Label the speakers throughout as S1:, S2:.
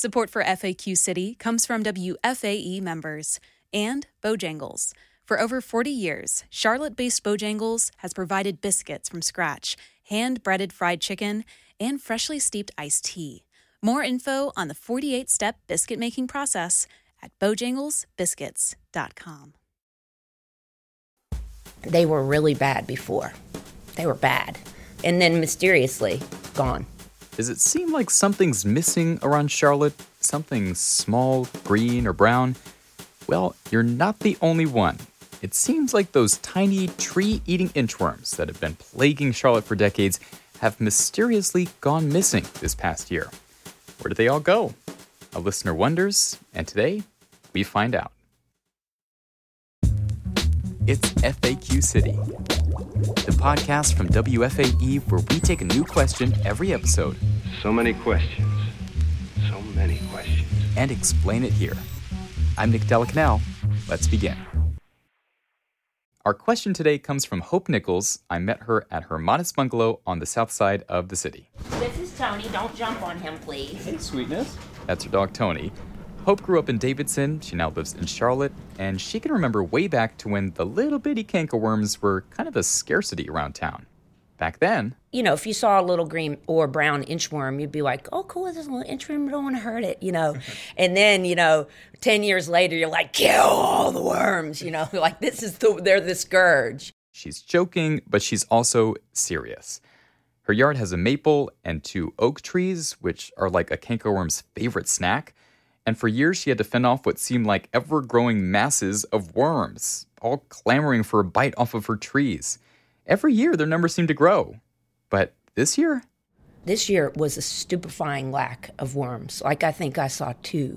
S1: Support for FAQ City comes from WFAE members and Bojangles. For over 40 years, Charlotte-based Bojangles has provided biscuits from scratch, hand-breaded fried chicken, and freshly steeped iced tea. More info on the 48-step biscuit-making process at bojanglesbiscuits.com.
S2: They were really bad before. They were bad. And then mysteriously gone.
S3: Does it seem like something's missing around Charlotte? Something small, green, or brown? Well, you're not the only one. It seems like those tiny tree-eating inchworms that have been plaguing Charlotte for decades have mysteriously gone missing this past year. Where did they all go? A listener wonders, and today, we find out. It's FAQ City, the podcast from WFAE where we take a new question every episode.
S4: So many questions. So many questions.
S3: And explain it here. I'm Nick Delacanal. Let's begin. Our question today comes from Hope Nichols. I met her at her modest bungalow on the south side of the city.
S2: This is Tony. Don't jump on him, please.
S3: Hey, sweetness. That's her dog, Tony. Hope grew up in Davidson. She now lives in Charlotte, and she can remember way back to when the little bitty cankerworms were kind of a scarcity around town. Back then,
S2: You know, if you saw a little green or brown inchworm, you'd be like, oh, cool, this little inchworm, I don't want to hurt it, And then, 10 years later, you're like, kill all the worms, like they're the scourge.
S3: she's joking, but she's also serious. Her yard has a maple and 2 oak trees, which are like a cankerworm's favorite snack. And for years, she had to fend off what seemed like ever-growing masses of worms, all clamoring for a bite off of her trees. Every year, their numbers seemed to grow. But this year?
S2: This year was a stupefying lack of worms. Like, I think I saw two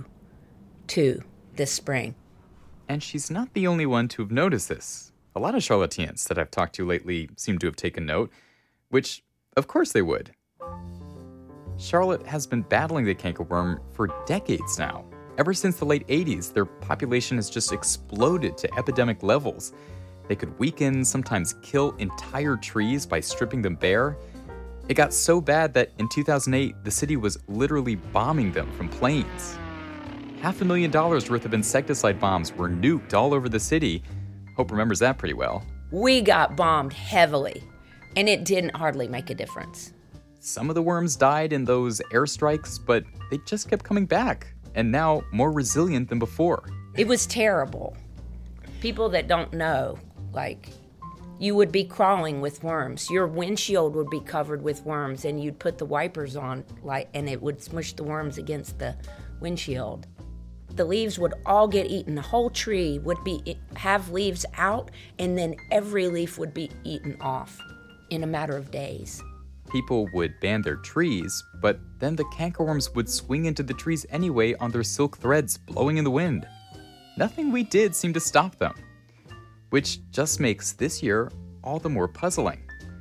S2: this spring.
S3: And she's not the only one to have noticed this. A lot of Charlotteans that I've talked to lately seem to have taken note, which, of course they would. Charlotte has been battling the cankerworm for decades now. Ever since the late 80s, their population has just exploded to epidemic levels. They could weaken, sometimes kill entire trees by stripping them bare. It got so bad that in 2008, the city was literally bombing them from planes. $500,000 worth of insecticide bombs were nuked all over the city. Hope remembers that pretty well.
S2: We got bombed heavily, and it didn't hardly make a difference.
S3: Some of the worms died in those airstrikes, but they just kept coming back, and now more resilient than before.
S2: It was terrible. People that don't know, you would be crawling with worms. Your windshield would be covered with worms, and you'd put the wipers on, and it would smush the worms against the windshield. The leaves would all get eaten. The whole tree would have leaves out, and then every leaf would be eaten off in a matter of days.
S3: People would ban their trees, but then the cankerworms would swing into the trees anyway on their silk threads blowing in the wind. Nothing we did seemed to stop them. Which just makes this year all the more puzzling.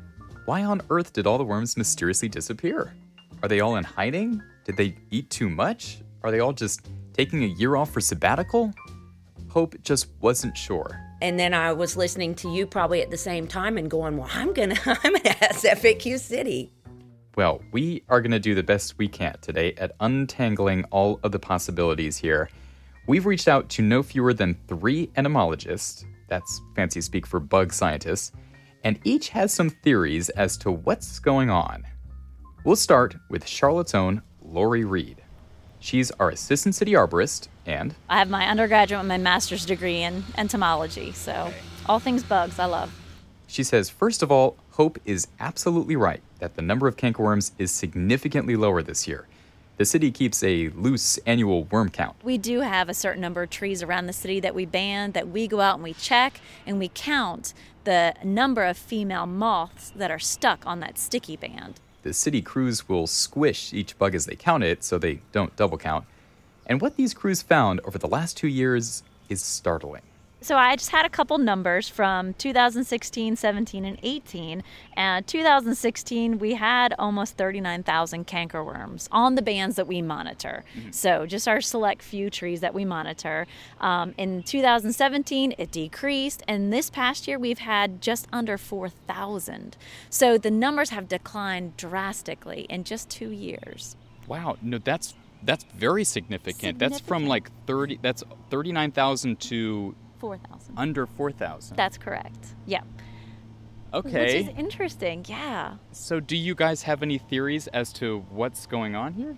S3: Why on earth did all the worms mysteriously disappear? Are they all in hiding? Did they eat too much? Are they all just taking a year off for sabbatical? Hope just wasn't sure.
S2: And then I was listening to you probably at the same time and going, well, I'm gonna ask FAQ City.
S3: Well, we are gonna do the best we can today at untangling all of the possibilities here. We've reached out to no fewer than 3 entomologists, that's fancy speak for bug scientists, and each has some theories as to what's going on. We'll start with Charlotte's own Lori Reed. She's our assistant city arborist, and
S5: I have my undergraduate and my master's degree in entomology, so all things bugs I love.
S3: She says, first of all, Hope is absolutely right that the number of cankerworms is significantly lower this year. The city keeps a loose annual worm count.
S5: We do have a certain number of trees around the city that we ban, that we go out and we check, and we count the number of female moths that are stuck on that sticky band.
S3: The city crews will squish each bug as they count it, so they don't double count. And what these crews found over the last 2 years is startling.
S5: So I just had a couple numbers from 2016, 17, and 18. And 2016, we had almost 39,000 cankerworms on the bands that we monitor. Mm-hmm. So just our select few trees that we monitor. In 2017, it decreased. And this past year, we've had just under 4,000. So the numbers have declined drastically in just 2 years.
S3: Wow, no, that's That's very significant. That's from like 39,000 to
S5: 4,000.
S3: under 4,000.
S5: That's correct. Yeah.
S3: Okay.
S5: Which is interesting, yeah.
S3: So do you guys have any theories as to what's going on here?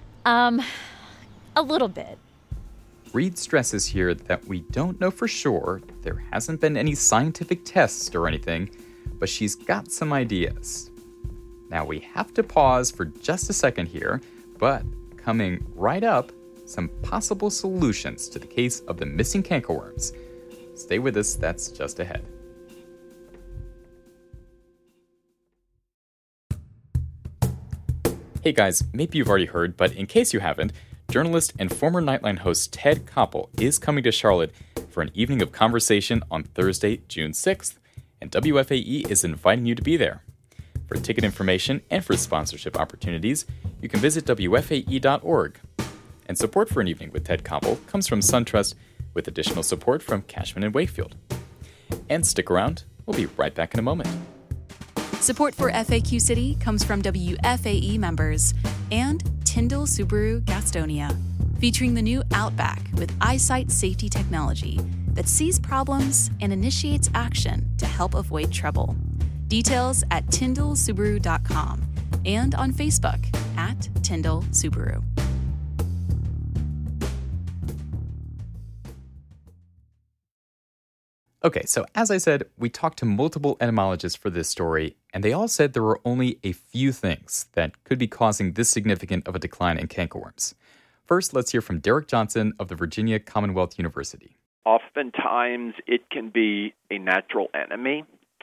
S5: A little bit.
S3: Reed stresses here that we don't know for sure. There hasn't been any scientific tests or anything, but she's got some ideas. Now we have to pause for just a second here, but coming right up, some possible solutions to the case of the missing cankerworms. Stay with us, that's just ahead. Hey guys, maybe you've already heard, but in case you haven't, journalist and former Nightline host Ted Koppel is coming to Charlotte for an evening of conversation on Thursday, June 6th, and WFAE is inviting you to be there. For ticket information and for sponsorship opportunities, you can visit WFAE.org. And support for an evening with Ted Koppel comes from SunTrust, with additional support from Cashman & Wakefield. And stick around, we'll be right back in a moment.
S1: Support for FAQ City comes from WFAE members and Tyndall Subaru Gastonia, featuring the new Outback with eyesight safety technology that sees problems and initiates action to help avoid trouble. Details at tyndallsubaru.com and on Facebook at Tyndall Subaru.
S3: Okay, so as I said, we talked to multiple entomologists for this story, and they all said there were only a few things that could be causing this significant of a decline in cankerworms. First, let's hear from Derek Johnson of the Virginia Commonwealth University.
S6: Oftentimes, it can be a natural enemy,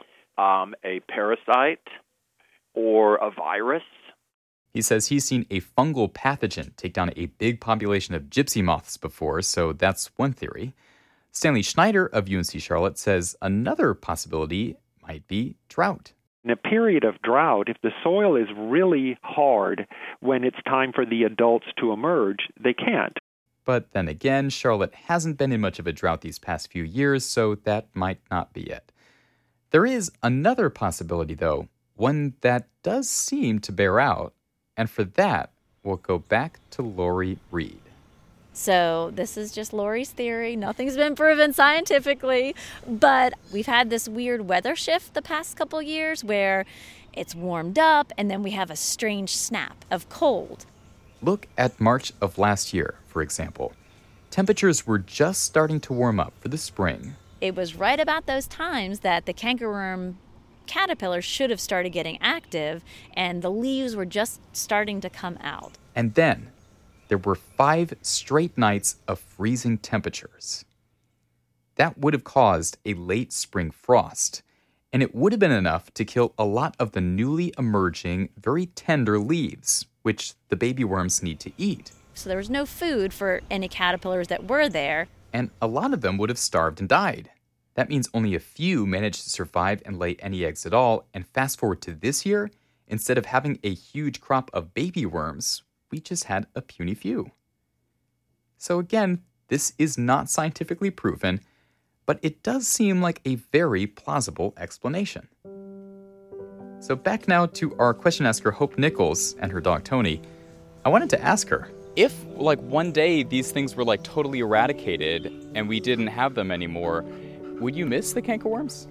S6: a parasite, or a virus.
S3: He says he's seen a fungal pathogen take down a big population of gypsy moths before, so that's one theory. Stanley Schneider of UNC Charlotte says another possibility might be drought.
S7: In a period of drought, if the soil is really hard when it's time for the adults to emerge, they can't.
S3: But then again, Charlotte hasn't been in much of a drought these past few years, so that might not be it. There is another possibility, though, one that does seem to bear out, and for that, we'll go back to Lori Reed.
S5: So this is just Lori's theory. Nothing's been proven scientifically, but we've had this weird weather shift the past couple years where it's warmed up and then we have a strange snap of cold.
S3: Look at March of last year, for example. Temperatures were just starting to warm up for the spring.
S5: It was right about those times that the cankerworm caterpillars should have started getting active and the leaves were just starting to come out.
S3: And then there were 5 straight nights of freezing temperatures. That would have caused a late spring frost, and it would have been enough to kill a lot of the newly emerging, very tender leaves, which the baby worms need to eat.
S5: So there was no food for any caterpillars that were there.
S3: And a lot of them would have starved and died. That means only a few managed to survive and lay any eggs at all, and fast forward to this year, instead of having a huge crop of baby worms, we just had a puny few. So again, this is not scientifically proven, but it does seem like a very plausible explanation. So back now to our question asker Hope Nichols and her dog Tony. I wanted to ask her, if one day these things were totally eradicated and we didn't have them anymore, would you miss the cankerworms?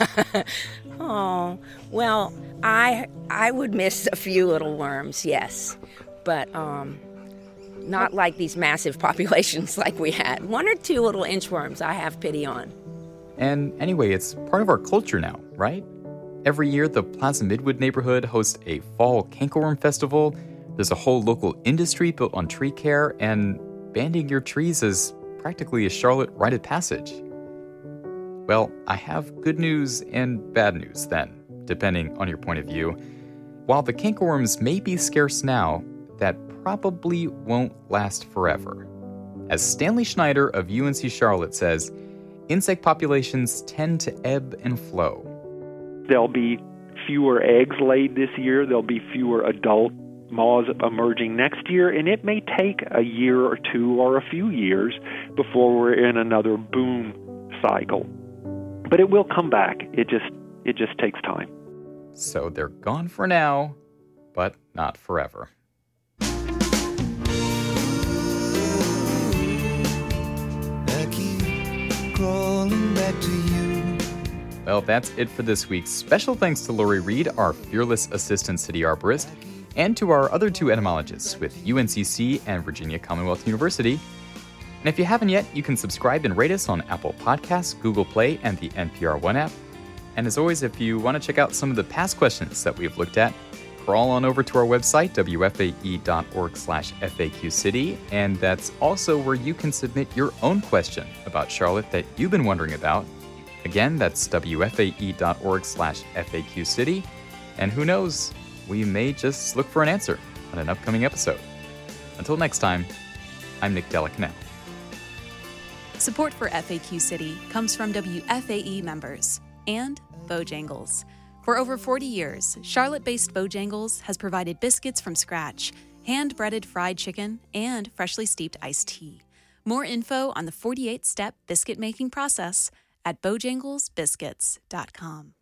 S2: Oh, well, I would miss a few little worms, yes. But not like these massive populations like we had. 1 or 2 little inchworms I have pity on.
S3: And anyway, it's part of our culture now, right? Every year, the Plaza Midwood neighborhood hosts a fall cankerworm festival. There's a whole local industry built on tree care, and banding your trees is practically a Charlotte rite of passage. Well, I have good news and bad news then, depending on your point of view. While the cankerworms may be scarce now, that probably won't last forever. As Stanley Schneider of UNC Charlotte says, insect populations tend to ebb and flow.
S7: There'll be fewer eggs laid this year. There'll be fewer adult moths emerging next year, and it may take a year or 2 or a few years before we're in another boom cycle. But it will come back. It just takes time.
S3: So they're gone for now, but not forever.
S8: back to you.
S3: Well, that's it for this week. Special thanks to Lori Reed, our fearless assistant city arborist, and to our other two entomologists with UNCC and Virginia Commonwealth University. And if you haven't yet, you can subscribe and rate us on Apple Podcasts, Google Play, and the NPR One app. And as always, if you want to check out some of the past questions that we've looked at, crawl on over to our website, wfae.org/FAQcity, and that's also where you can submit your own question about Charlotte that you've been wondering about. Again, that's wfae.org/FAQcity, and who knows, we may just look for an answer on an upcoming episode. Until next time, I'm Nick Delacanal.
S1: Support for FAQ City comes from WFAE members and Bojangles. For over 40 years, Charlotte-based Bojangles has provided biscuits from scratch, hand-breaded fried chicken, and freshly steeped iced tea. More info on the 48-step biscuit-making process at bojanglesbiscuits.com.